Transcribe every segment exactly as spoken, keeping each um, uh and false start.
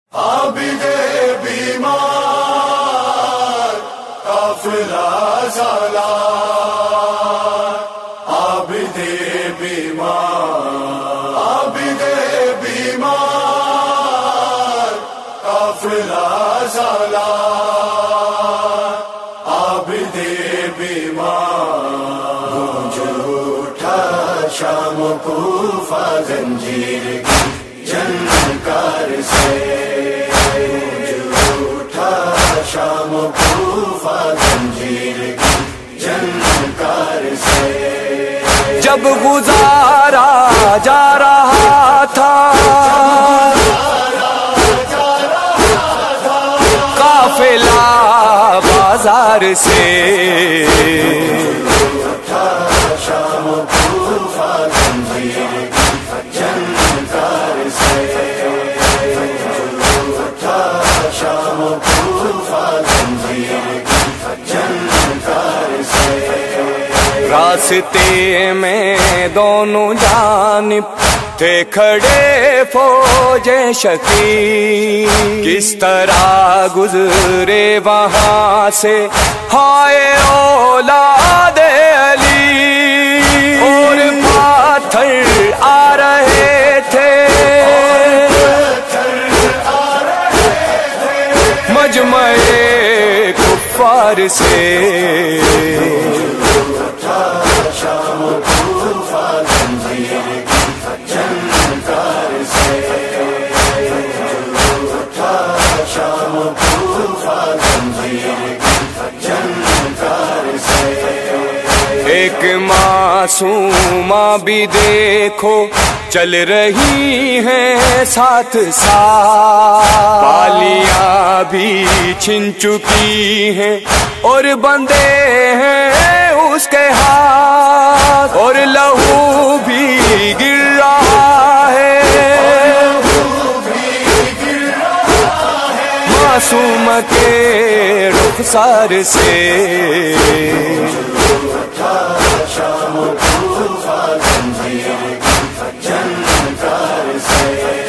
عابد بیمار قافلہ سالار، عابد بیمار، عابد بیمار قافلہ سالار، عابد بیمار گونج اٹھا شام کوفہ زنجیر کی جھنکار سے، شام کوفہ زنجیر کی جھنکار سے، جب گزارا جا رہا تھا قافلہ بازار سے، شام کوفہ زنجیر کی جھنکار سے، شام کوفہ زنجیر کی جھنکار سے، راستے میں دونوں جانب تھے کھڑے فوجیں شکیل، کس طرح گزرے وہاں سے ہائے اولاد علی، اور پاتھر آ رہے تھے مجمع کفار سے، شام کوفہ زنجیر کی جھنکار سے، شام کوفہ زنجیر کی جھنکار سے، ایک معصومہ بھی دیکھو چل رہی ہیں ساتھ ساتھ، بالیاں بھی چھن چکی ہیں اور بندے ہیں اس کے ہاتھ، اور لہو بھی گر رہا ہے معصوم کے رخسار سے، شام کوفہ زنجیر کی جھنکار سے،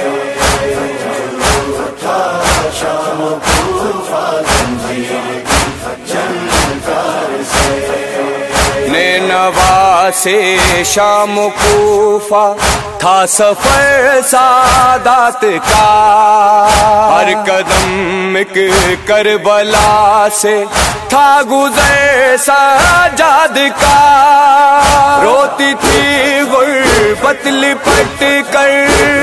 شام کوفہ زنجیر کی جھنکار سے، نینوا سے شام کوفہ تھا سفر سعادت کا، ہر قدم ایک کربلا سے تھا گزر سجاد کا، روتی تھی غربت لپٹ کر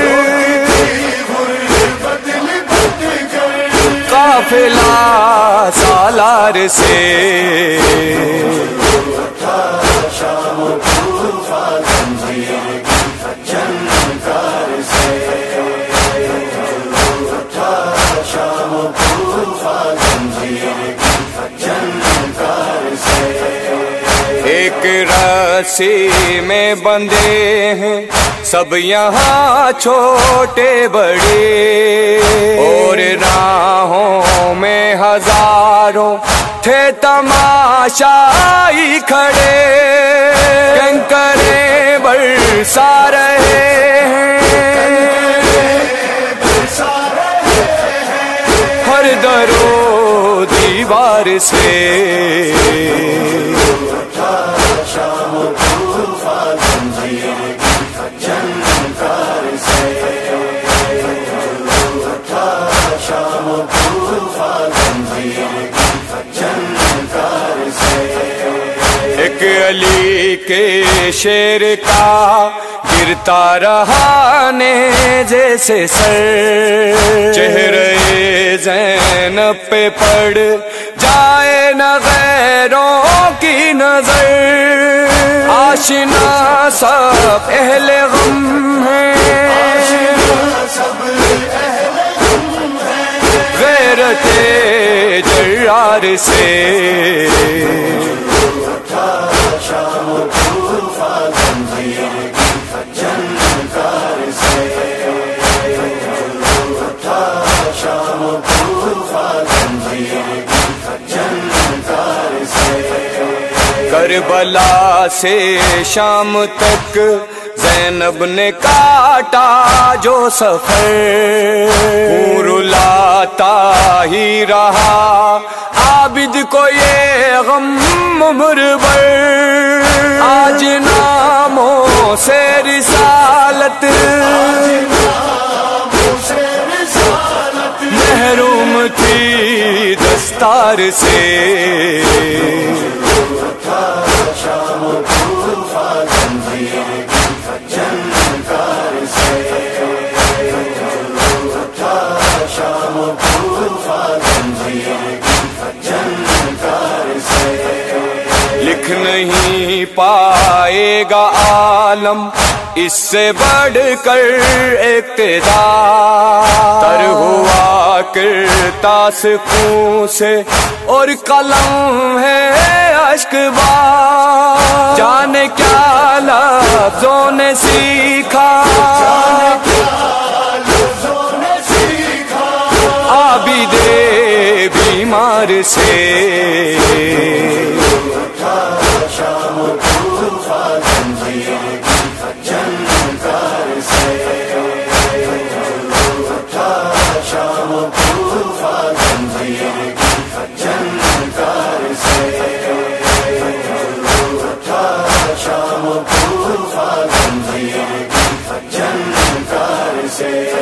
قافلہ سالار سے، شام کوفہ زنجیر کی جھنکار سے، شام کوفہ زنجیر کی جھنکار سے، ایک رسی میں بندھے ہیں سب یہاں چھوٹے بڑے، اور راہوں میں ہزاروں تھے تماشائی کھڑے، کنکرے برسا رہے ہیں ہر در و دیوار سے، شام کوفہ زنجیر کی جھنکار سے، شام کوفہ زنجیر کی جھنکار سے، ایک علی کے شیر کا گرتا رہا نیزے سے سر، چہرے زینب پہ پڑ جائے نہ غیروں کی نظر، آشنا سب اہل غم ہیں غیرت جرار سے، شام کوفہ زنجیر کی جھنکار سے، شام کوفہ زنجیر کی جھنکار سے، کربلا سے شام تک زینب نے کاٹا جو سفر، حور لا آتا ہی رہا عابد کو یہ غم عمر بھر، آج ناموں سے رسالت محروم تھی دستار سے، شام طوفان تنویر کی جنکار سے، شام طوفان تنویر کی جنکار سے، لکھ نہیں پائے گا عالم اس سے بڑھ کر اقتدار، تر ہوا کرتا سکوں سے اور قلم ہے اشک بار، جانے کیا لفظوں نے سیکھا عابد بیمار سے، شام طوفان تنویر کی جنکار سے، شام طوفان تنویر کی جنکار سے، شام طوفان تنویر کی جنکار سے۔